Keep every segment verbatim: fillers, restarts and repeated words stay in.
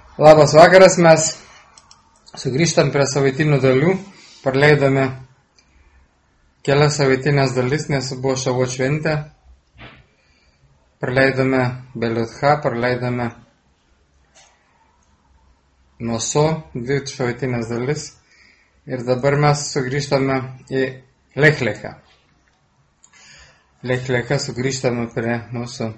Labas vakaras, mes sugrįžtam prie savaitinių dalių, praleidome kelias savaitinės dalis, nes buvo Šavo šventė, praleidome Beliutcha, praleidome Noso, dvi savaitinės dalis ir dabar mes sugrįžtame į Lech Lechą. Lech Lechą sugrįžtame prie mūsų.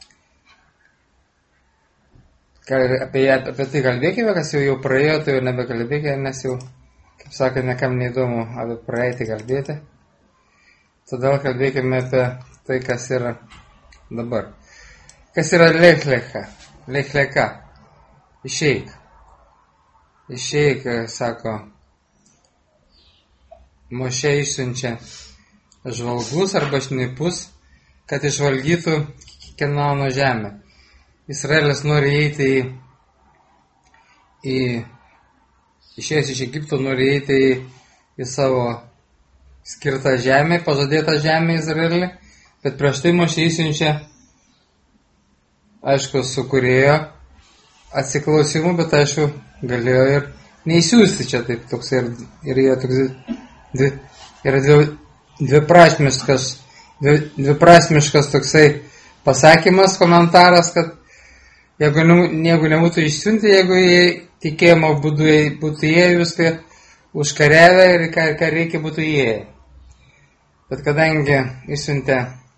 Apie, apie tai kalbėkime, kas jau, jau praėjo, tai jau nebekalbėkime, nes jau, kaip sakė, nekam neįdomu apie praeitį kalbėti. Todėl kalbėkime apie tai, kas yra dabar. Kas yra Lech Lecha? Lech Lecha. Išeik. Išeik, sako, Mošė išsiunčia žvalgus arba šnipus, kad išvalgytų Kenano žemę. Izraelis nori įeiti į, į išėjęs iš Egipto, nori įeiti į, į savo skirtą žemę, pažadėtą žemę Izraelį, bet prieš tai Mošė įsiunčia, aišku, su kūrėjo atsiklausimu, bet aišku, galėjo ir neįsiųsti čia, taip toks ir, ir jie toks dvi, yra dvi, dviprasmiškas, dvi, dviprasmiškas toksai pasakymas, komentaras, kad Jeigu, jeigu nebūtų išsiuntę, jeigu jie tikėjimo būdu būtų įėję viską užkariavę ir ką, ką reikia būtų įėję. Bet kadangi išsiuntė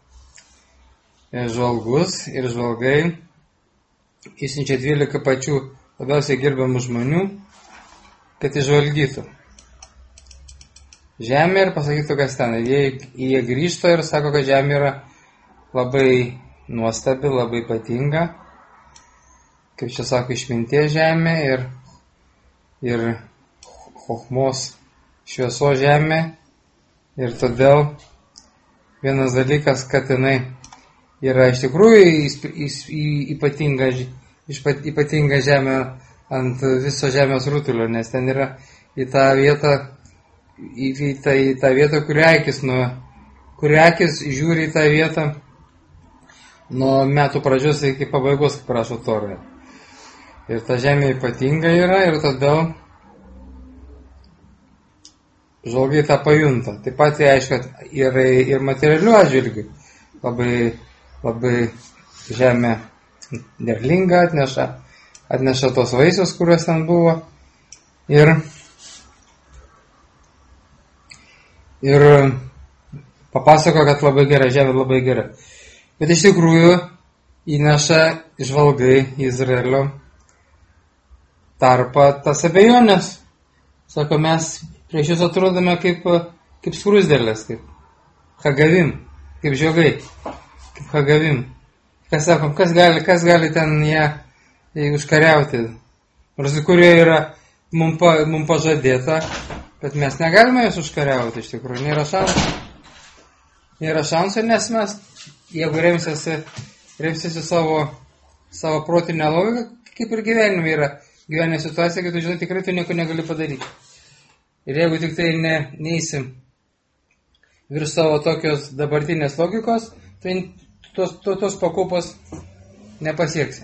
žvalgus ir žvalgai, išsiuntė dvylika pačių labiausiai gerbiamų žmonių, kad išžvalgytų žemę ir pasakytų, kas ten. Jie, jie grįžta ir sako, kad žemė yra labai nuostabi, labai ypatinga. Kaip čia sako, išminties žemė ir, ir chochmos švieso žemė. Ir todėl vienas dalykas, kad jinai yra iš tikrųjų ypatinga, ypatinga žemė ant viso žemės rutulio, nes ten yra į tą vietą, į, į tą, į tą vietą, kur akis, nuo, kur akis žiūri į tą vietą nuo metų pradžios iki pabaigos, kaip rašo Toroje. Ir ta žemė ypatinga yra ir todėl žvalgai tą pajunta. Taip pat, aišku, ir, ir materialių atžvilgių labai, labai žemė derlinga atneša, atneša tos vaisius, kurios ten buvo. Ir, ir papasako, kad labai gera, žemė labai gera. Bet iš tikrųjų įneša žvalgai Izraelio tarpa tas abejonės. Sako, mes prieš jūs atrodome kaip, kaip skrusdėlės, kaip hagavim, kaip žiogai, kaip hagavim. Kas sako, kas gali, kas gali ten ją užkariauti? Nors kurie yra mums pa, mum pažadėta, bet mes negalime jas užkariauti, iš tikrųjų, nėra šansų. Nėra šansų, nes mes, jeigu remsiasi, remsiasi savo, savo protinę logiką, kaip ir gyvenime yra. Gyvenime situacija, kad tu žinai, tikrai tu nieko negali padaryti. Ir jeigu tik tai ne, neįsim virš savo tokios dabartinės logikos, tai tos, tos, tos pakopos nepasieksi.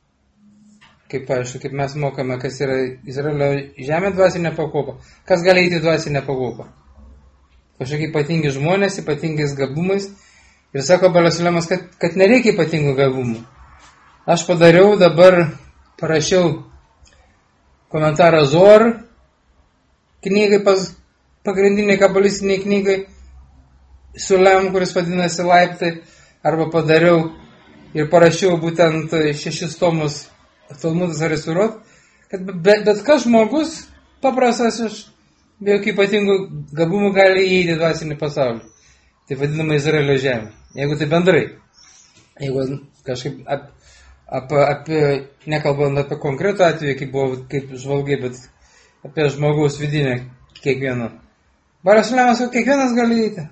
Kaip, aišku, kaip mes mokame, kas yra Izraelio žemė dvasinė pakopa. Kas gali eiti dvasinę pakopą? Kažkokie ypatingi žmonės, ypatingais gabumais. Ir sako Balasulemas, kad, kad nereikia ypatingų gabumų. Aš padariau, dabar parašiau komentarą Zohar knygai, pas, pagrindiniai kabalistiniai knygai, Sulem, kuris vadinasi Laiptai, arba padariau ir parašiau būtent šešis tomus Talmudas Arisirot, kad bet, bet kas žmogus, paprastas iš be jokių ypatingų gabumų gali įeiti dvasinį pasaulį. Tai vadinama Izraelio žemė. Jeigu tai bendrai, jeigu kažkaip ap, Apie, apie, nekalbant apie konkretų atvejį, kaip buvo, kaip žvalgai, bet apie žmogaus vidinę kiekvieno. Balasulemas, kiekvienas gali įeiti.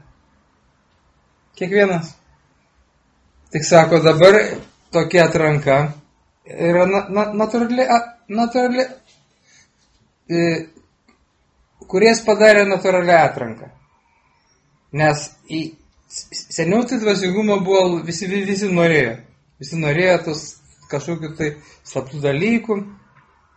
Kiekvienas. Tik sako, dabar tokia atranka yra na, na, natūrali, natūrali e, kuries padarė natūralią atranką. Nes į seniau tai dvasingumo buvo, visi, visi norėjo. Visi norėjo tos kažkokių tai slaptų dalykų,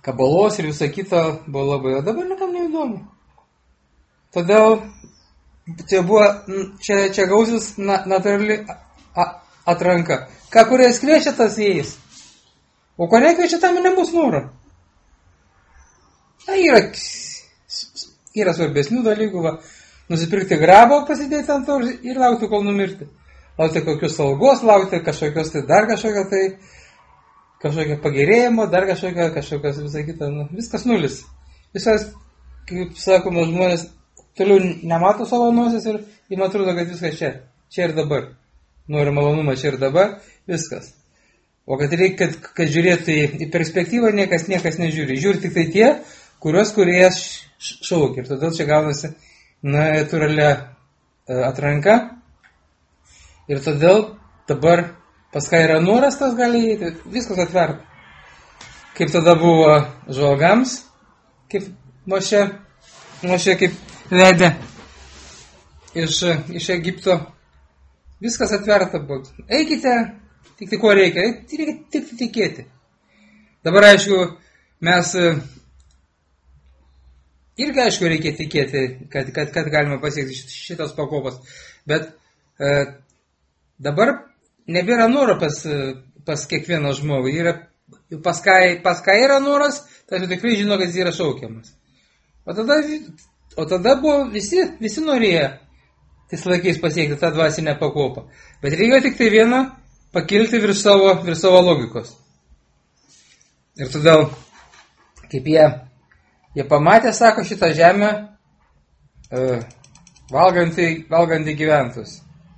kabalos ir viso kito buvo labai, o dabar niekam neįdomu. Todėl čia buvo, čia, čia gausis na, natūrali atranka. Ką kuriais kviečia, tas įeis. O ko nekviečia, tam nebus noro. Na, yra, yra svarbesnių dalykų, va, nusipirkti grabą, pasidėti ant to ir laukti, kol numirti. Laukti kokius algos, laukti kažkokios, tai dar kažkokio, tai kažkokio pagerėjimo, dar kažkokio, kažkokios visą kitą, nu, viskas nulis. Visas, kaip sakoma, žmonės toliau nemato savo nosies ir jim atrodo, kad viskas čia, čia ir dabar. Nori malonumą čia ir dabar, viskas. O kad reikia, kad, kad žiūrėtų į, į perspektyvą, niekas, niekas nežiūri. Žiūri tik tai tie, kurios kuriejas šaukia. Ir todėl čia gaunasi natūralia atranka. Ir todėl dabar pas ką yra noras, tas gali įeiti. Viskas atverta. Kaip tada buvo žvalgams, kaip Mošė, Mošė kaip vedė iš, iš Egipto. Viskas atverta buvo. Eikite. Tik tai ko reikia, reikia tik tikėti. Dabar, aišku, mes irgi, aišku, reikia tikėti, kad, kad, kad galime pasiekti šitas pakopas. Bet e, dabar nebėra noro pas, pas kiekvieną žmogų. Yra, pas, ką, pas ką yra noras, tai tikrai žino, kad jis yra šaukiamas. O tada, o tada buvo visi, visi norėjo tais laikais pasiekti tą dvasinę pakopą. Bet reikėjo tik tai vieną pakilti virš savo, virš savo logikos. Ir todėl, kaip jie, jie pamatė, sako, šitą žemę e, valgantį, valgantį gyventus.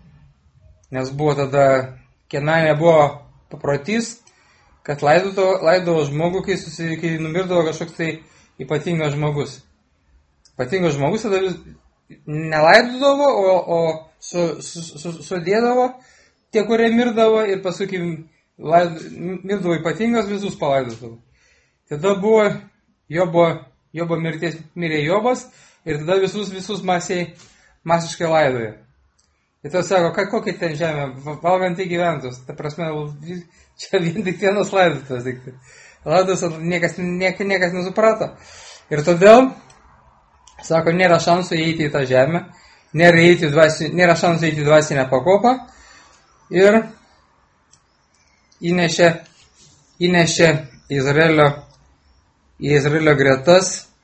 Nes buvo tada, Kenane buvo paprotys, kad laidovo, laidovo žmogų, kai, susi, kai numirdavo kažkoks tai ypatingas žmogus. Ypatingas žmogus tada nelaidodavo, o, o su, su, su, sudėdavo tie, kurie mirdavo ir paskui, kai laid, mirdavo ypatingas, visus palaidodavo. Tada buvo Jobo, Jobo mirties, mirė Jobas ir tada visus, visus masiai, masiškai laidojo. Ir tada sako, ką, kokia ten žemė, valgantį gyventus. Ta prasme, čia vien tik vienas laidotas. Laidotas niekas, niekas, niekas nesuprato. Ir todėl, sako, nėra šansų įeiti į tą žemę, nėra, įeiti dvasi, nėra šansų įeiti į dvasinę pakopą. Ir įnešė, įnešė Izraelio, į Izraelio gretas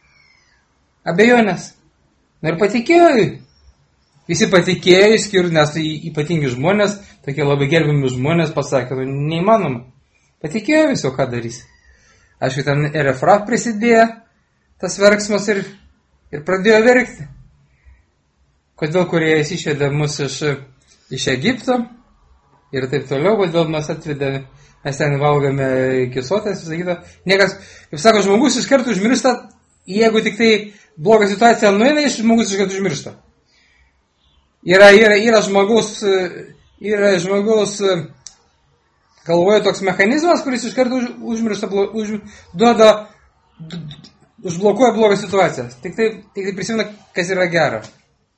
abejonės. Na ir patikėjo. Visi patikėjo, išskyrus, nes ypatingi žmonės, tokie labai gerbimi žmonės pasakė, neįmanoma. Patikėjo viso, ką darys. Aišku, ten ir Efrat prisidėjo, tas verksmas ir, ir pradėjo verkti. Kodėl, kurie išvedė mus iš, iš Egipto, ir taip toliau, kodėl mes atvedėme, mes ten valgame kisotės, visą kitą. Niekas, kaip sako, žmogus iš karto užmiršta, jeigu tik tai bloga situacija nueina, žmogus iš karto užmiršta. Yra, yra, yra žmogaus, yra žmogaus galvoje toks mechanizmas, kuris iš karto už, užmiršta, už, duoda, užblokuoja blogą situaciją. Tik tai, tik tai prisimena, kas yra gera.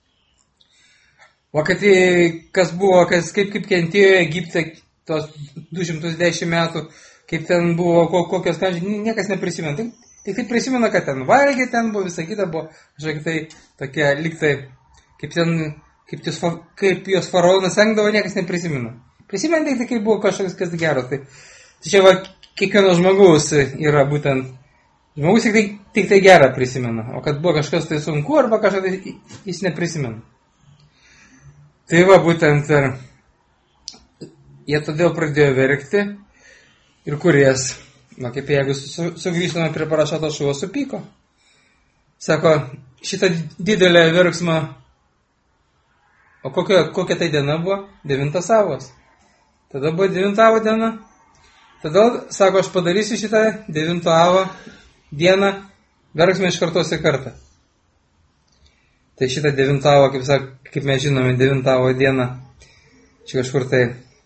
O kad kas buvo, kas, kaip, kaip kentėjo Egipte tos du šimtus dešimt metų, kaip ten buvo, kokios kančios, niekas neprisimena. Tik, tik tai prisimena, kad ten valgė, ten buvo, visą kitą buvo, kažkokia tai tokia, liktai, kaip ten, kaip, tis, kaip jos faraonas engdavo, niekas neprisimena. Prisimena tik tai, kaip buvo kažkoks kas gero. Tai, tai čia va, kiekvieno žmogaus yra būtent, žmogus tik tai, tik tai gerą prisimena, o kad buvo kažkas tai sunku arba kažkas tai jis neprisimena. Tai va, būtent ir jie todėl pradėjo verkti ir kuries, na kaip jeigu su, sugrįžtame prie parašato šuvo, supyko. Sako, šitą didelę verksmą, o kokia, kokia tai diena buvo? Devintas avos. Tada buvo devintavo diena. Tada, sako, aš padarysiu šitą devinto avo dieną, verksmę iš kartos į kartą. Tai šitą devintavo, kaip, sak, kaip mes žinome, devintavo dieną, čia kažkur tai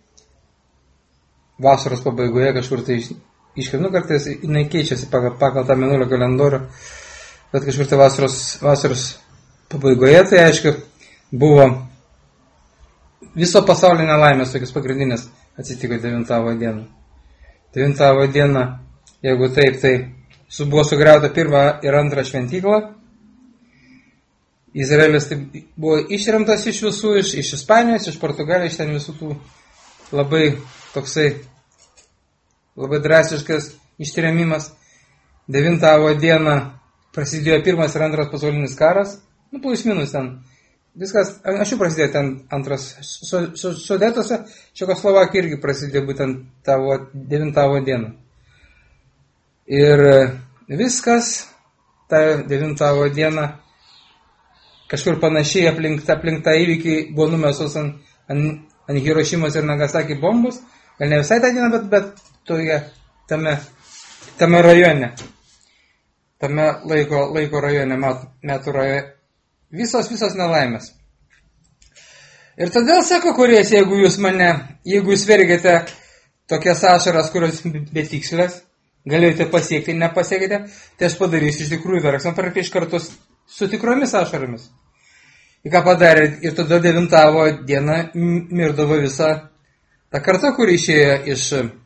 vasaros pabaigoje, kažkur tai iškirnu kartais, jinai keičiasi pagal, pagal tą mėnulio kalendorių, bet kažkur tai vasaros, vasaros pabaigoje, tai aišku, buvo viso pasaulio nelaimės, tokios pagrindinės atsitiko devintavo dieną. Devintavo dieną, jeigu taip, tai su buvo sugriauta pirmą ir antrą šventyklą. Izraelis tai buvo išremtas iš visų, iš, iš Ispanijos, iš Portugalijos, iš ten visų tų labai toksai, labai drastiškas ištremimas. Devintavo dieną prasidėjo pirmas ir antras pasaulinis karas, nu, plus minus ten. Viskas, anksčiau prasidėjo ten antras, Sudetose, Čekoslovakija irgi prasidėjo būtent tavo devintavo dieną. Ir viskas, tą devintavo dieną, kažkur panašiai aplink, aplink tą įvykį buvo numesos ant, ant, ant Hirošimos ir Nagasaki bombos, gal ne visai tą dieną, bet, bet toje, tame, tame rajone. Tame laiko, laiko rajone, metų rajone, visos, visos nelaimės. Ir todėl sako kuriejas, jeigu jūs mane, jeigu jūs vergėte tokias ašaras, kurios betikslės, galėjote pasiekti, nepasiekite, tai aš padarysiu iš tikrųjų verksmą per iš kartus su tikromis ašaromis. Ir ką padarė, ir tada devintavo dieną mirdavo visa ta karta, kuri išėjo iš,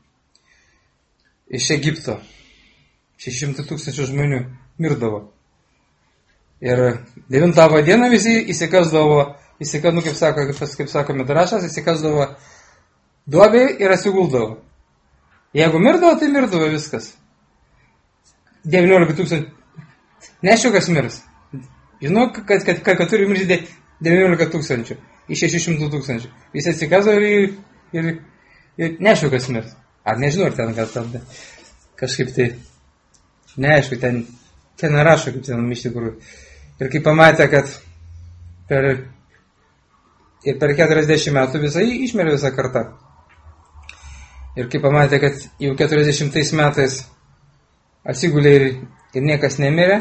iš Egipto. šeši šimtai tūkstančių žmonių mirdavo. Ir devintavo dieną visi įsikasdavo, įsikasdavo, kaip sako, kaip, kaip sako Midrašas, įsikasdavo duobė ir atsiguldavo. Jeigu mirdavo, tai mirdavo viskas. devyniolika tūkstančių. Neaišku, kas mirs. Žinau, kad, kad, kad, kad turi mirti devyniolika tūkstančių iš šešių šimtų tūkstančių. Visi atsikasdavo ir, ir, ir neaišku, kas mirs. Ar nežinau, ar ten, kad ten kažkaip tai neaišku, ten, ten nerašo, kaip ten iš tikrųjų. Ir kai pamatė, kad per, ir per keturiasdešimt metų visai išmirė visą kartą. Ir kai pamatė, kad jau keturiasdešimtais metais atsigulė ir, ir niekas nemirė,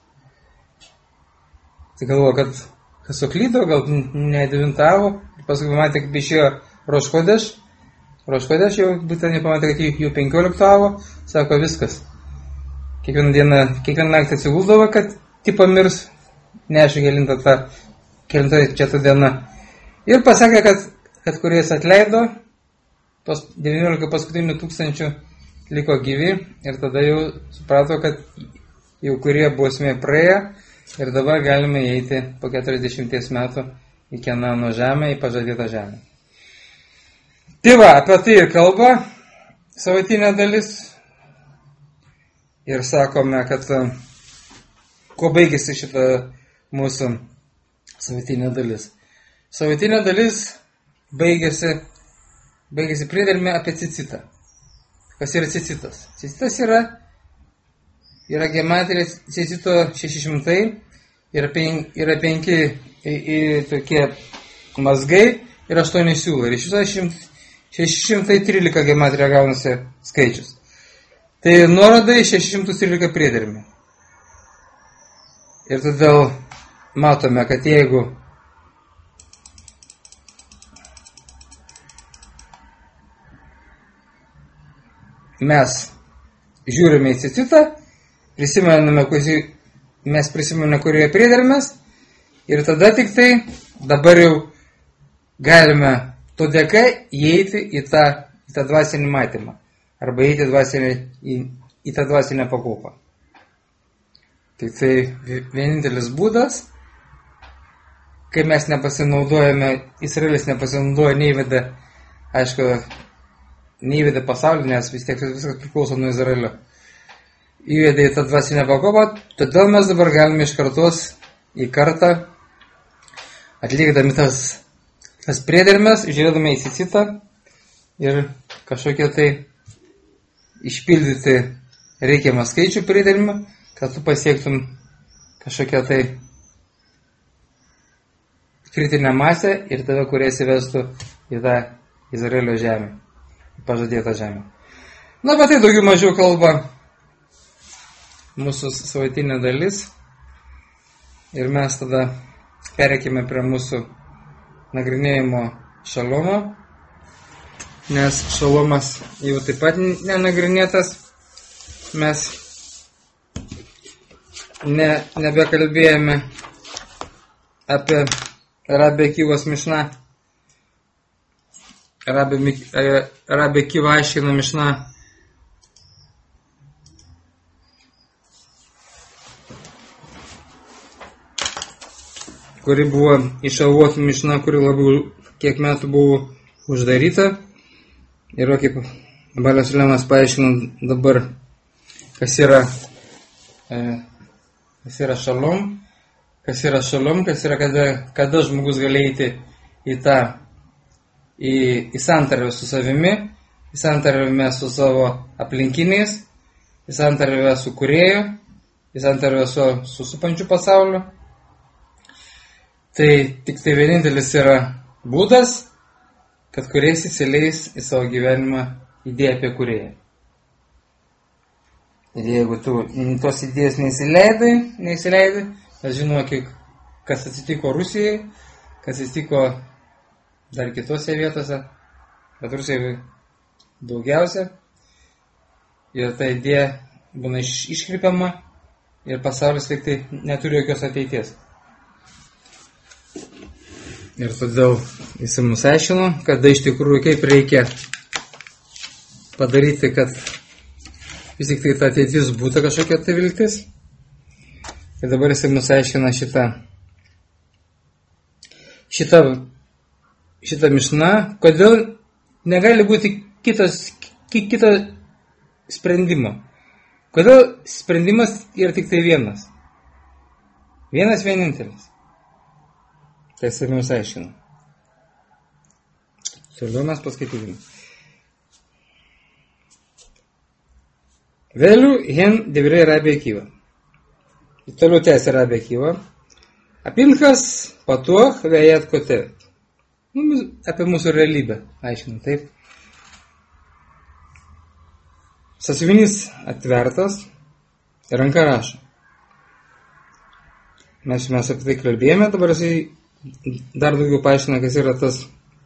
tai galvoja, kad, kad suklydo, gal nedevintavo. Paskui pamatė, kaip išėjo Roškodeš. Roškodeš jau būtent pamatė, kad jau penkioliktavo, sako viskas. Kiekvieną dieną, kiekvieną naktį atsiguldavo, kad tipo mirs, neaišku, kelinta ta, kelinta čia ta diena. Ir pasakė, kad, kad kuris atleido, tos devyniolika paskutinių tūkstančių liko gyvi ir tada jau suprato, kad jau kurie bausmė praėjo ir dabar galime įeiti po keturiasdešimties metų į Kenano žemę, į pažadėtą žemę. Tai va, apie tai ir kalba savatinė dalis. Ir sakome, kad kuo baigėsi šitą mūsų savatinė dalis. Savatinė dalis baigėsi, baigėsi priedermė apie cicitą. Kas yra cicitas? Cicitas yra, yra gematrija cicito šeši šimtai, yra, pen, yra penki į, į, tokie mazgai ir aštuoni siūlai. Ir iš viso šeši šimtai trylika gematrija gaunasi skaičius. Tai nuorodai šeši šimtai trylika priedermė. Ir todėl matome, kad jeigu mes žiūrime į cicitą, prisimename, mes prisimename, kurioje priedermės, ir tada tik tai dabar jau galime to dėka įeiti į tą, į tą dvasinį matymą. Arba įeiti dvasinį, į, į tą dvasinę pakopą. Tik tai vienintelis būdas, kai mes nepasinaudojame, Izraelis nepasinaudoja, neįveda, aišku, neįveda pasaulį, nes vis tiek viskas priklauso nuo Izraelio. Įvedė į tą dvasinę pakopą, todėl mes dabar galime iš kartos į kartą, atlikdami tas, tas priedermes, žiūrėdami į cicitą ir kažkokie tai išpildyti reikiamą skaičių priedermę, kad tu pasiektum kažkokią tai kritinę masę ir tave, kurie įsivestų į tą Izraelio žemę, į pažadėtą žemę. Na, bet tai daugiau mažiau kalba mūsų savaitinė dalis ir mes tada pereikime prie mūsų nagrinėjimo šalomo. Nes šalomas jau taip pat nenagrinėtas, mes ne, nebekalbėjome apie Rabbi Akivos Mišną. Rabbi, Rabbi Akiva aiškina Mišną kuri buvo iš Avot Mišna, kuri labai kiek metų buvo uždaryta. Ir kaip Balio Sulemas paaiškino dabar, kas yra, e, kas yra šalom, kas yra šalom, kas yra kada, kada žmogus gali eiti į tą, į, į santarvę su savimi, į santarvę su savo aplinkiniais, į santarvę su kūrėju, į santarvę su, su supančiu pasauliu. Tai tik tai vienintelis yra būdas, kad kūrėjas įsileis į savo gyvenimą idėją apie kūrėją. Ir jeigu tu tos idėjos neįsileidai, neįsileidai, aš žinau, kas atsitiko Rusijai, kas atsitiko dar kitose vietose, bet Rusijai daugiausia. Ir ta idėja būna iš, iškreipiama ir pasaulis tik tai neturi jokios ateities. Ir todėl jis mums aiškino, kada iš tikrųjų kaip reikia padaryti, kad vis tik tai ta ateitis būtų kažkokia tai viltis. Ir dabar jis mums aiškina šitą, šitą, šitą mišną, kodėl negali būti kitos, kito sprendimo. Kodėl sprendimas yra tik tai vienas. Vienas vienintelis. Tai jis mums aiškina. Toliau mes paskaitykime. Vėliau hen devrei Rabbi Akiva. Toliau tęsia Rabbi Akiva. Apinchas patuach vejat kotevet. Nu, apie mūsų realybę aiškina, taip. Sąsiuvinys atvertas ir ranka rašo. Mes, mes apie tai kalbėjome, dabar jisai dar daugiau paaiškina, kas yra tas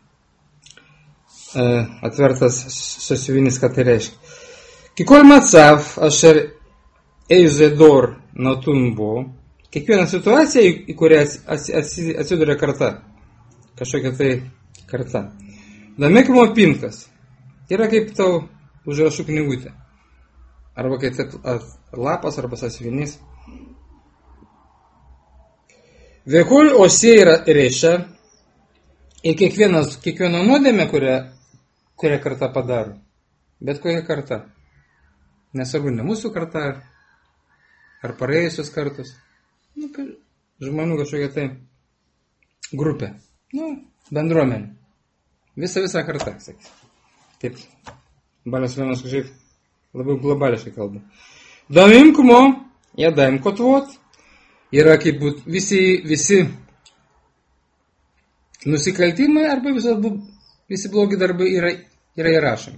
e, atvertas sąsiuvinis, ką tai reiškia. Kikol matsav, asher eizedor natun buvo, kiekviena situacija, į kurią atsiduria karta, kažkokia tai karta. Damekimo pinkas yra kaip tau užrašų knygutė, arba kaip lapas, arba sąsiuvinys. Vekol osė reišia ir kiekvienas, kiekviena nuodėmė, kurią, kurią kartą padaro, bet kokia karta. Nesvarbu, ne mūsų karta, ar praėjusios kartos, nu, žmonių kažkokia tai grupė, nu, bendruomenė. Visa, visa karta, sakys. Taip, Balio Sulemas kažkaip labai globališkai kalba. Damim kumo, jadaim kotvot. Yra kaip būt visi, visi nusikaltimai arba visos, visi blogi darbai yra, yra įrašomi.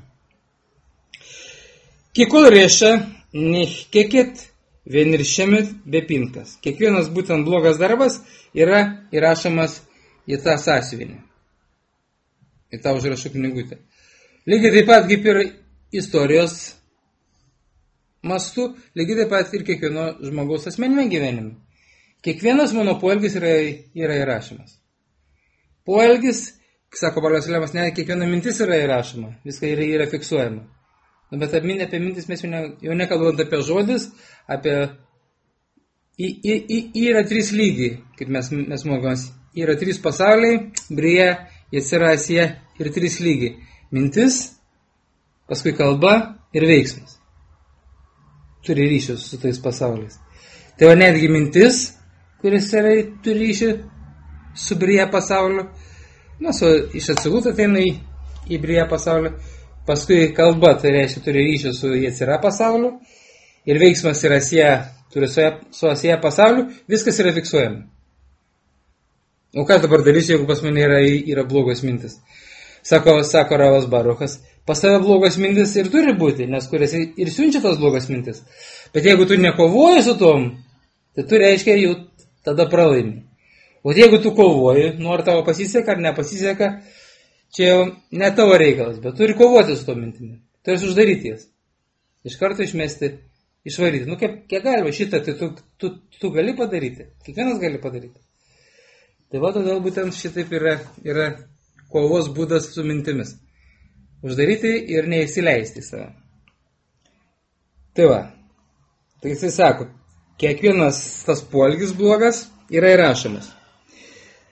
Kikol reišia nehkeket vieniršemet be pinkas. Kiekvienas būtent blogas darbas yra įrašomas į tą sąsiuvinį, į tą užrašų knygutę. Lygiai taip pat kaip ir istorijos mastu, lygiai taip pat ir kiekvieno žmogaus asmenime gyvenime. Kiekvienas mano poelgis yra, yra įrašymas. Poelgis, sako Balio Sulemas, ne, kiekviena mintis yra įrašoma, viską yra, yra fiksuojama. Nu, bet apie mintis mes jau, ne, jau nekalbant apie žodis, apie... Y, y, y, yra trys lygiai, kaip mes, mes mokomės. Yra trys pasauliai, Brija, Jecirasija ir trys lygiai. Mintis, paskui kalba ir veiksmas. Turi ryšius su tais pasauliais. Tai va netgi mintis, kuris yra, turi ryšį su Brija pasauliu, na, su, iš Atsilut ateina į, į Brija pasaulį, paskui kalba, tai reiškia, turi ryšį su Jecira pasauliu, ir veiksmas yra sieja, turi su, su sieja pasauliu, viskas yra fiksuojama. O ką dabar darysiu, jeigu pas mane yra, yra blogos mintis? Sako, sako Ravas Baruchas, pas tave blogos mintis ir turi būti, nes kurias ir siunčia tas blogas mintis. Bet jeigu tu nekovoji su tom, tai tu reiškia, jau tada pralaimi. O jeigu tu kovoji, nu ar tavo pasiseka ar nepasiseka, čia jau ne tavo reikalas, bet turi kovoti su to mintimi. Turi uždaryti jas. Iš karto išmesti, išvaryti. Nu, kiek, kiek galima šitą, tai tu, tu, tu gali padaryti. Kiekvienas gali padaryti. Tai va, todėl būtent šitaip yra, yra kovos būdas su mintimis. Uždaryti ir neįsileisti save. Tai va. Tai jisai sako, kiekvienas tas poelgis blogas yra įrašomas.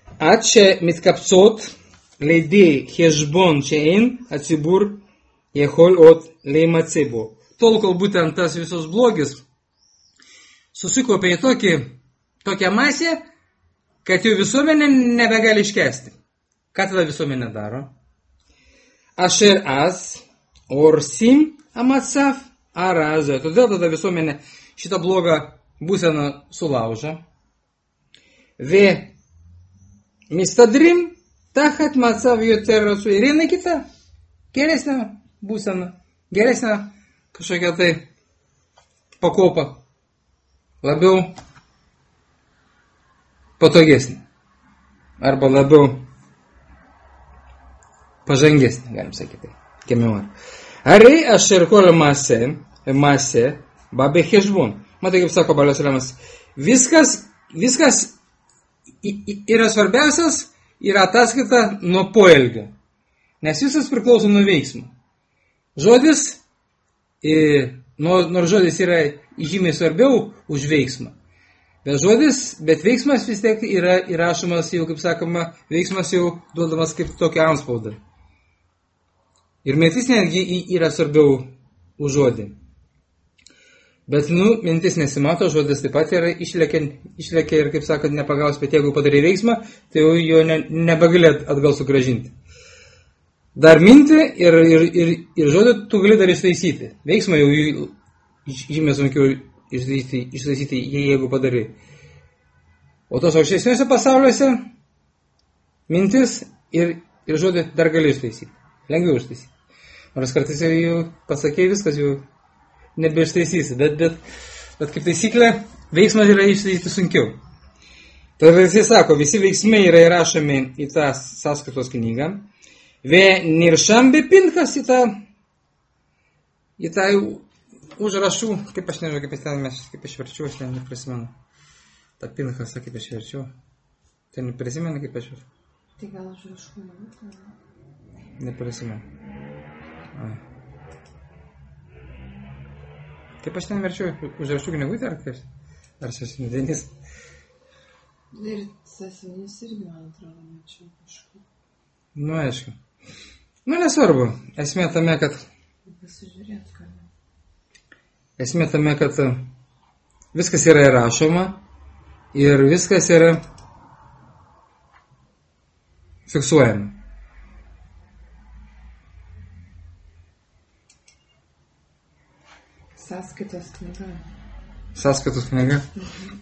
עד שמתקבצות לידי חשבון שאין הציבור יכול עוד להימצא בו. Tol, kol būtent tas visos blogis susikopia į tokį, tokią masę, kad jau visuomenė nebegali iškesti. Ką tada visuomenė daro? Asher az orsim amatsav arazą. Todėl tada visuomenė šitą blogą būseną sulaužo. Ve mistadrim tachat matsav yoter rasu. Ir eina kita, geresnė būsena, geresnė kažkokia tai pakopa, labiau patogesnė arba labiau pažangesnė, galim sakyti, kemiuot. Arei asher kol masė, masė, babė hešbun. Matai, kaip sako Balios Lemas, viskas, viskas yra svarbiausias, yra ataskaita nuo poelgio, nes visas priklauso nuo veiksmo. Žodis, nors žodis yra žymiai svarbiau už veiksmą, bet žodis, bet veiksmas vis tiek yra įrašomas jau, kaip sakoma, veiksmas jau duodamas kaip tokia antspauda. Ir mintis netgi yra svarbiau už žodį. Bet, nu, mintis nesimato, žodis taip pat yra išlekia, išlekia ir, kaip sakant, nepagaus, bet jeigu padarai veiksmą, tai jau jo ne, nebegali atgal sugrąžinti. Dar mintį ir, ir, ir, ir žodį tu gali dar ištaisyti. Veiksmą jau žymiai sunkiau ištaisyti, ištaisyti, jeigu padarai. O tos aukštesniuose pasauliuose mintis ir, ir žodį dar gali ištaisyti. Lengviau ištaisyti. Nors kartais jau pasakė viskas, jau nebeištaisysi. Bet, bet, bet kaip taisyklė, veiksmas yra ištaisyti sunkiau. Todėl jisai sako, visi veiksmai yra įrašomi į tą sąskaitos knygą. Ve niršam be pinkas į tą, į tą užrašų, kaip aš nežinau, kaip, ten, kaip aš verčiau, aš ne, neprisimenu. Ta pinkas, kaip aš verčiau. Tai neprisimenu, kaip aš verčiau. Tai gal užrašų nebūtų? Neprisimenu. Ai. Kaip aš ten verčiau, užrašų knygutę, ar kaip? Ar sąsiuvinys? Ir sąsiuvinys irgi, man atrodo, mačiau kažkur. Nu, aišku. Nu, nesvarbu. Esmė tame, kad... Pasižiūrėt, ką. Esmė tame, kad viskas yra įrašoma ir viskas yra fiksuojama. Sąskaitos knyga. Sąskaitos knyga. Mhm.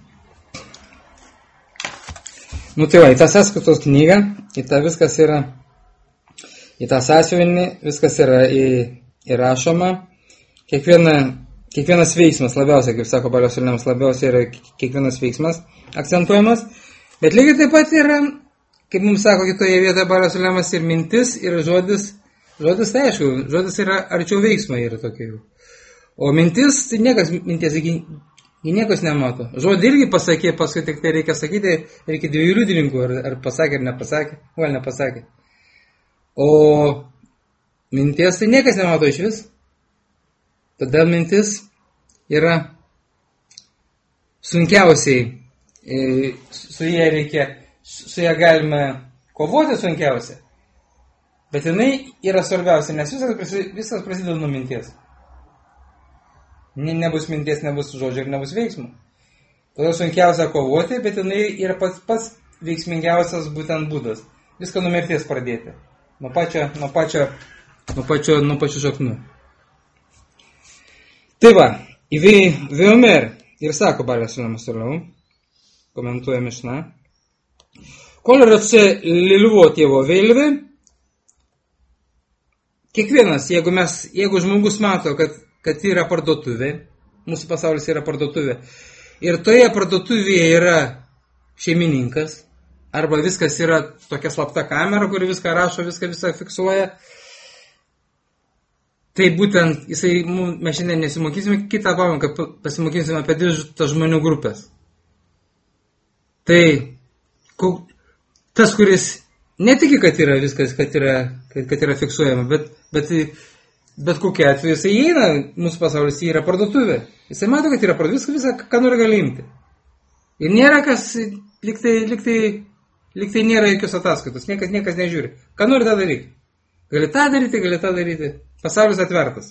Nu tai va, į tą sąskaitos knygą, į tą viskas yra, į tą sąsiuvinį viskas yra į, įrašoma. Kiekviena, kiekvienas veiksmas labiausiai, kaip sako Balios Lemas, labiausiai yra kiekvienas veiksmas akcentuojamas. Bet lygiai taip pat yra, kaip mums sako kitoje vietoje Balios Lemas, ir mintis, ir žodis. Žodis tai aišku, žodis yra arčiau veiksmai yra tokia jau. O mintis, tai niekas minties iki... Jį niekas nemato. Žodį irgi pasakė, paskui tik tai reikia sakyti, reikia dviejų liudininkų, ar, ar pasakė, ar nepasakė, gal nepasakė. O minties tai niekas nemato iš vis. Todėl mintis yra sunkiausiai, su ją reikia, su ją galime kovoti sunkiausiai. Bet jinai yra svarbiausia, nes visas, visas prasideda nuo minties. Nebus minties, nebus žodžio ir nebus veiksmų. Todėl sunkiausia kovoti, bet jinai yra pats, pats veiksmingiausias būtent būdas. Viską nuo mirties pradėti. Nuo pačio, nuo pačio, nuo pačio, nuo pačio šaknų. Tai va, Viomer ir sako Balios Lemas toliau, komentuoja Mišna. Kol rotse lilvo tėvo vėlvė, kiekvienas, jeigu mes, jeigu žmogus mato, kad kad yra parduotuvė, mūsų pasaulis yra parduotuvė, ir toje parduotuvėje yra šeimininkas, arba viskas yra tokia slapta kamera, kuri viską rašo, viską visą fiksuoja, tai būtent jisai, mes šiandien nesimokysime, kitą pamoką pasimokysime apie dvi tas žmonių grupės. Tai tas, kuris netiki, kad yra viskas, kad yra, kad, kad yra fiksuojama, bet, bet Bet kokia atveju jisai įeina, mūsų pasaulis yra parduotuvė. Jisai mato, kad yra parduotuvė, viską, visą, ką nori gali imti. Ir nėra kas, liktai, liktai, lyg tai nėra jokios ataskaitos, niekas niekas nežiūri. Ką nori tą daryti? Gali tą daryti, gali tą daryti. Pasaulis atvertas.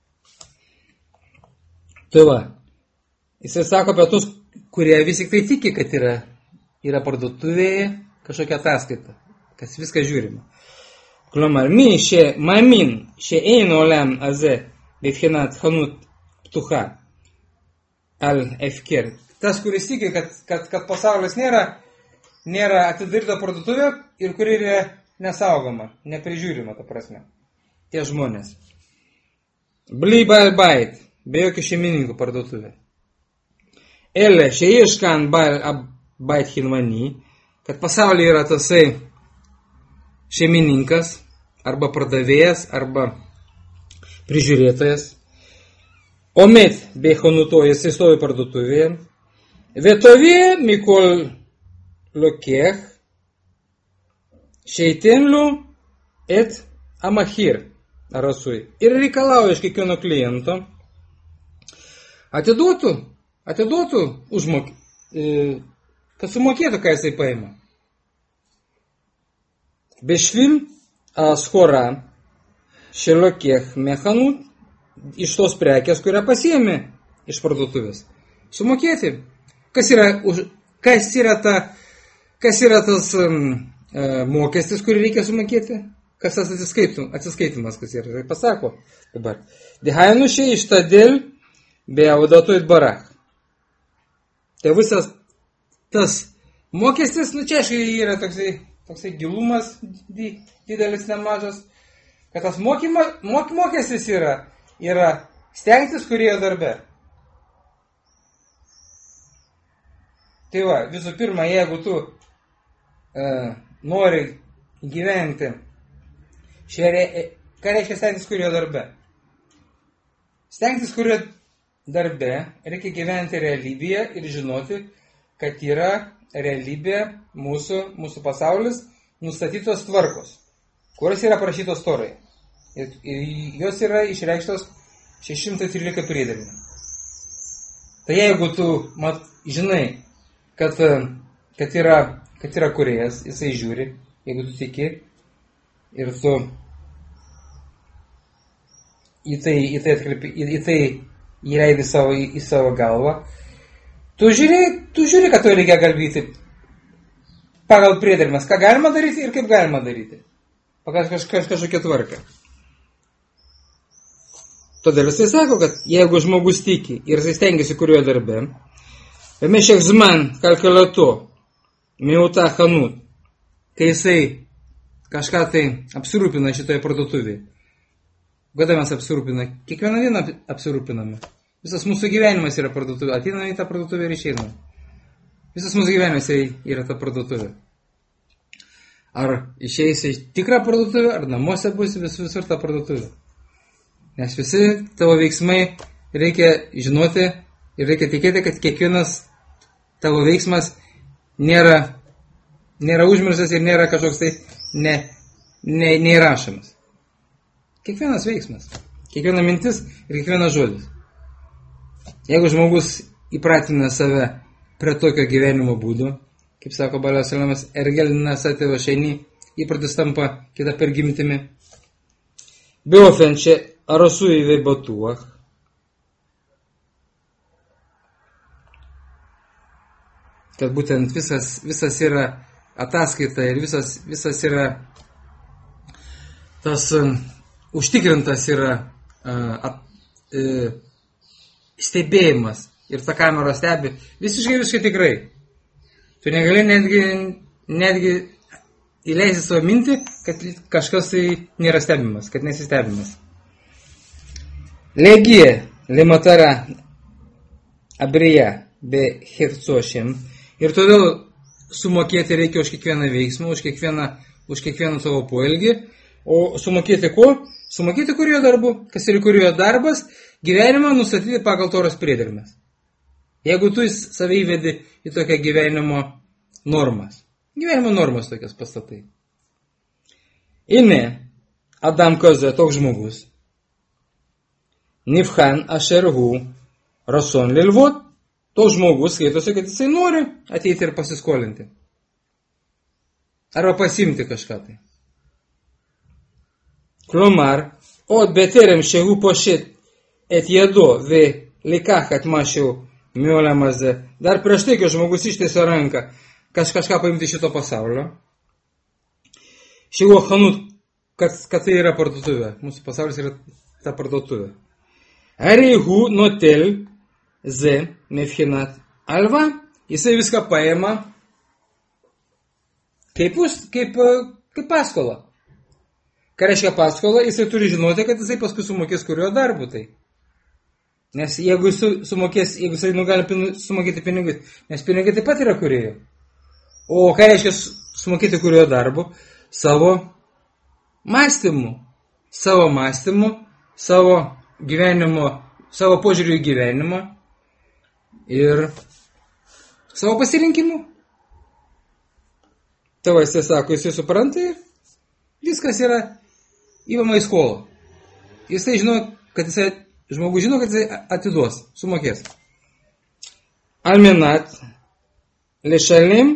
Tai va, jisai sako apie tus, kurie vis tik tai tiki, kad yra, yra parduotuvėje kažkokia ataskaita, kas viską žiūrima. כלומר, מי שמאמין שאין עולם הזה בבחינת חנות פתוחה על הפקר. Tas, kuris tiki, kad, kad, kad pasaulis nėra, nėra atidaryta parduotuvė ir kuri yra nesaugoma, neprižiūrima, ta prasme. Tie žmonės. Bli bail bait, be jokių šeimininkų parduotuvė. Ele, שיש כאן bail bait hinmani, kad pasaulyje yra tasai šeimininkas, arba pardavėjas, arba prižiūrėtojas. Omet bechonuto, jisai stovi parduotuvėje. Vietovė mikol lokech, šeitin lu et amachir arasui. Ir reikalauja iš kiekvieno kliento atiduotų, atiduotų užmok, e, kad sumokėtų, ką jisai paima. Bešvil schora šelokech mechanut iš tos prekės, kurią pasiėmė iš parduotuvės. Sumokėti. Kas yra, kas yra, ta, kas yra tas um, mokestis, kurį reikia sumokėti? Kas tas atsiskaitimas, kas yra? Tai pasako dabar. Dehainu šiai ištadėl be audatuit barach. Tai visas tas mokestis, nu čia aiškiai yra toksai, toksai gilumas didelis, nemažas, kad tas mokyma, mok, mokestis yra, yra stengtis kurėjo darbe. Tai va, visų pirma, jeigu tu e, nori gyventi, šia, ką reiškia stengtis kurėjo darbe? Stengtis kurėjo darbe reikia gyventi realybėje ir žinoti, kad yra realybė mūsų, mūsų pasaulis, nustatytos tvarkos, kurios yra parašytos Toroje. Ir, ir jos yra išreikštos šeši šimtai trylika priedermių. Tai jeigu tu mat, žinai, kad, kad, yra, kad yra kūrėjas, jisai žiūri, jeigu tu tiki ir tu į tai, į tai, atkreipi, į, į tai įleidi savo, į, į savo galvą, tu žiūri, tu žiūri, kad to reikia kalbėti pagal priedermes, ką galima daryti ir kaip galima daryti. Pagal kažkokią kažkokią tvarką. Todėl jisai sako, kad jeigu žmogus tiki ir jisai stengiasi kurioje darbe, במשך זמן כלכלתו מאותה חנות, kai jisai kažką tai apsirūpina šitoje parduotuvėje. Kada mes apsirūpina? Kiekvieną dieną apsirūpiname. Visas mūsų gyvenimas yra parduotuvė. Ateiname į tą parduotuvę ir išeiname. Visas mūsų gyvenimas yra ta parduotuvė. Ar išeisi į tikrą parduotuvę, ar namuose bus vis, visur ta parduotuvė. Nes visi tavo veiksmai reikia žinoti ir reikia tikėti, kad kiekvienas tavo veiksmas nėra, nėra užmirštas ir nėra kažkoks tai ne, ne, neįrašomas. Kiekvienas veiksmas, kiekviena mintis ir kiekvienas žodis. Jeigu žmogus įpratina save prie tokio gyvenimo būdo, kaip sako Balios Salamas, ergelinas atėva šeini, įpratis tampa kita per gimtimi. Beofen čia arasui veibatuach. Kad būtent visas, visas yra ataskaita ir visas, visas yra tas um, užtikrintas yra uh, at, uh, stebėjimas ir ta kamera stebi visiškai visiškai tikrai. Tu negali netgi, netgi įleisti savo mintį, kad kažkas tai nėra stebimas, kad nesistebimas. Legie, limatara abrija be hircošim. Ir todėl sumokėti reikia už kiekvieną veiksmą, už kiekvieną, už kiekvieną savo poelgį. O sumokėti ko? Sumokėti kuriojo darbu. Kas yra kuriojo darbas? Gyvenimą nustatyti pagal Toros priedermes. Jeigu tu save įvedi į tokią gyvenimo normas. Gyvenimo normas tokias pastatai. Ine, Adam Koze, toks žmogus. Nifhan Asherhu Rason Lilvot. Toks žmogus skaitosi, kad jisai nori ateiti ir pasiskolinti. arba pasimti kažką tai. כלומר, עוד בטרם שהוא פושט את ידו ולקח את משהו מעולם הזה, dar prieš tai, kai žmogus ištiesia ranką, kaž, kažką paimti iš šito pasaulio, שהוא החנות, kad, kad tai yra parduotuvė, mūsų pasaulis yra ta parduotuvė. הרי הוא נוטל זה מבחינת הלוואה, jisai viską paima kaip, kaip, kaip paskolą. Ką reiškia paskola, jisai turi žinoti, kad jisai paskui sumokės kurio darbu tai. Nes jeigu jis sumokės, jeigu jisai nugali sumokėti pinigus, nes pinigai taip pat yra kurėjo. O ką reiškia sumokėti kurio darbu? Savo mąstymu. Savo mąstymu, savo gyvenimo, savo požiūrių į gyvenimą ir savo pasirinkimu. Tavo jisai sako, jisai supranta ir viskas yra įvama į skolą. Jisai žino, kad jisai, žmogus žino, kad jisai atiduos, sumokės. Almenat lešalim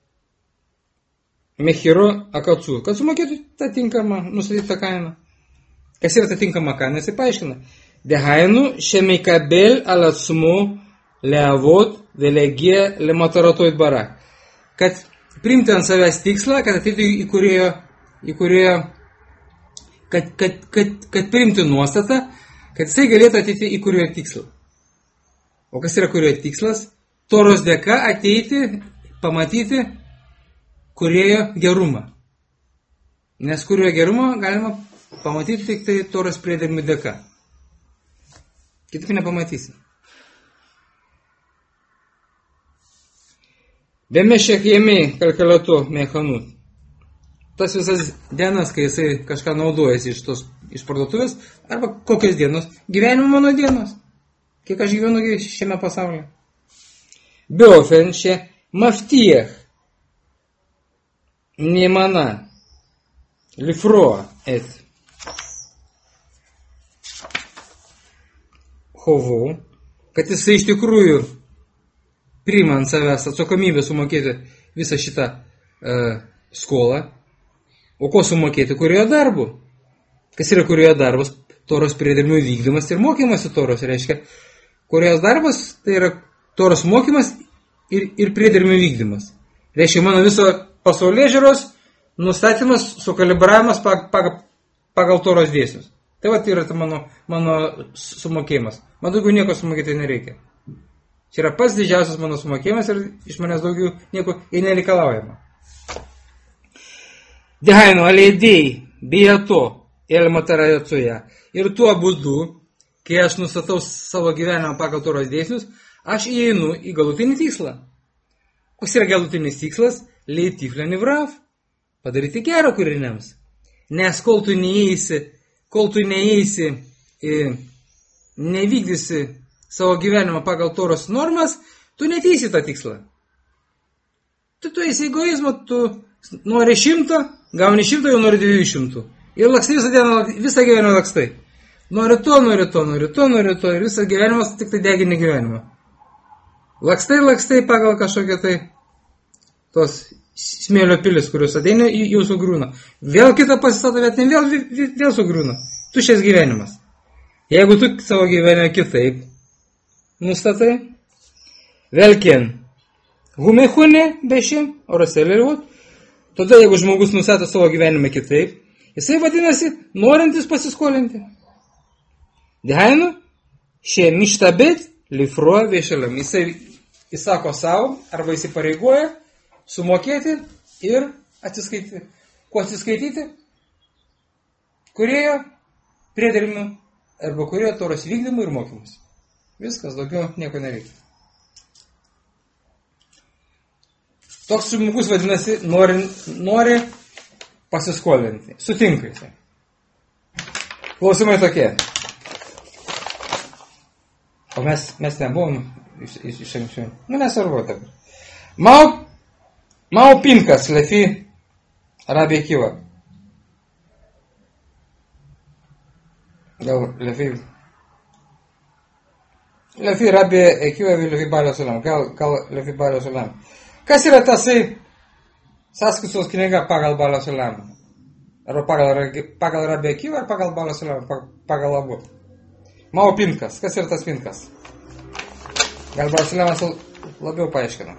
mechiro akatsu. Kad sumokėtų tą tinkamą, nustatytą kainą. Kas yra ta tinkama kaina, jisai paaiškina. Dehainu shemikabel al עצמו לעבוד ולהגיע למטרתו יתברך. Kad priimti ant savęs tikslą, kad ateitų į kurėjo, į kurėjo kad, kad, kad, kad priimti nuostatą, kad jisai galėtų ateiti į kurėjo tikslą. O kas yra kurėjo tikslas? Toros dėka ateiti, pamatyti kurėjo gerumą. Nes kurėjo gerumą galima pamatyti tik tai toros priedermių dėka. Kitaip nepamatysi. Bemešek jėmiai kalkalato mechanut. Tas visas dienas, kai jisai kažką naudojasi iš tos iš parduotuvės, arba kokios dienos? Gyvenimo mano dienos. Kiek aš gyvenu šiame pasaulyje. Beofen še maftiech nemana lifroa et hovų, kad jisai iš tikrųjų priima ant savęs atsakomybę sumokėti visą šitą uh, skolą. O ko sumokėti? Kurioje darbu? Kas yra kurioje darbas? Toros priedermių vykdymas ir mokymas į toros. Reiškia, kurioje darbas tai yra toros mokymas ir, ir priedermių vykdymas. Reiškia, mano viso pasaulėžiūros nustatymas, sukalibravimas pagal, pagal toros dėsnius. Tai va, tai yra ta mano, mano sumokėjimas. Man daugiau nieko sumokėti nereikia. Čia yra pats didžiausias mano sumokėjimas ir iš manęs daugiau nieko ir nereikalaujama. Dehainu aleidėjai bijato elmatarajocoje. Ir tuo būdu, kai aš nustatau savo gyvenimą pagal toros dėsnius, aš įeinu į galutinį tikslą. Koks yra galutinis tikslas? Leitiflė nivrav. Padaryti gerą kūriniams. Nes kol tu neįeisi, kol tu neįeisi, nevykdysi savo gyvenimą pagal toros normas, tu neteisi tą tikslą. Tu, tu esi egoizmo, tu nori šimto, gauni šimto, jau nori dviejų šimtų. Ir lakstai visą dieną, visą gyvenimą lakstai. Nori to, nori to, nori to, nori to. Ir visą gyvenimas tik tai degini gyvenimą. Lakstai, lakstai pagal kažkokią tai tos smėlio pilis, kurios ateina, jau sugriūna. Vėl kitą pasistato vietinį, vėl, vėl, vėl sugriūna. Tuščias gyvenimas. Jeigu tu savo gyvenimą kitaip nustatai, vėlkien, humechune bešim, oraselėliuot, tada jeigu žmogus nustato savo gyvenimą kitaip, jisai vadinasi norintis pasiskolinti. Dehainu, šie mištabet lifruo viešalam. Jisai įsako savo, arba įsipareigoja sumokėti ir atsiskaityti. Kuo atsiskaityti? Kurėjo priedermių arba kurėjo toros vykdymų ir mokymus. Viskas, daugiau nieko nereikia. Toks žmogus vadinasi nori, nori pasiskolinti. Sutinka jisai. Klausimai tokie. O mes, mes nebuvom iš, iš, iš anksčiau. Nu, nesvarbu dabar. Mau Mau pinkas, lefi Rabbi Akiva. Gal lefi lefi Rabbi Akiva ir lefi Balio Sulam. Gal, gal lefi Balio Sulam. Kas yra tasai Sąskaitos knyga pagal Balio Saliamoną. Arba pagal, pagal Rabbi Akivą ar pagal Balio Saliamoną, pagal abu. Mao Pinkas. Kas yra tas Pinkas? Gal Balio Saliamonas labiau paaiškina.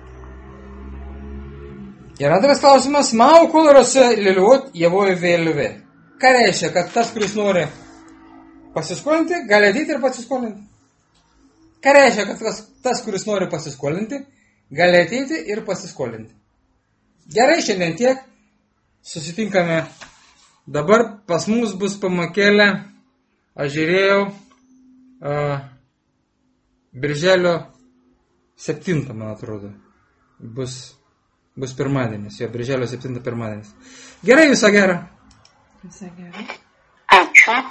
Ir antras klausimas. Mao kulrose liliuot javoju vėliuvė. Ką reiškia, kad tas, kuris nori pasiskolinti, gali ateiti ir pasiskolinti? Ką reiškia, kad tas, tas kuris nori pasiskolinti, gali ateiti ir pasiskolinti? Gerai, šiandien tiek. Susitinkame. Dabar pas mus bus pamokėlė. Aš žiūrėjau uh, birželio septintą, man atrodo. Bus, bus pirmadienis. Jo, birželio septintą pirmadienis. Gerai, visą gerą. Visą gerą. Ačiū.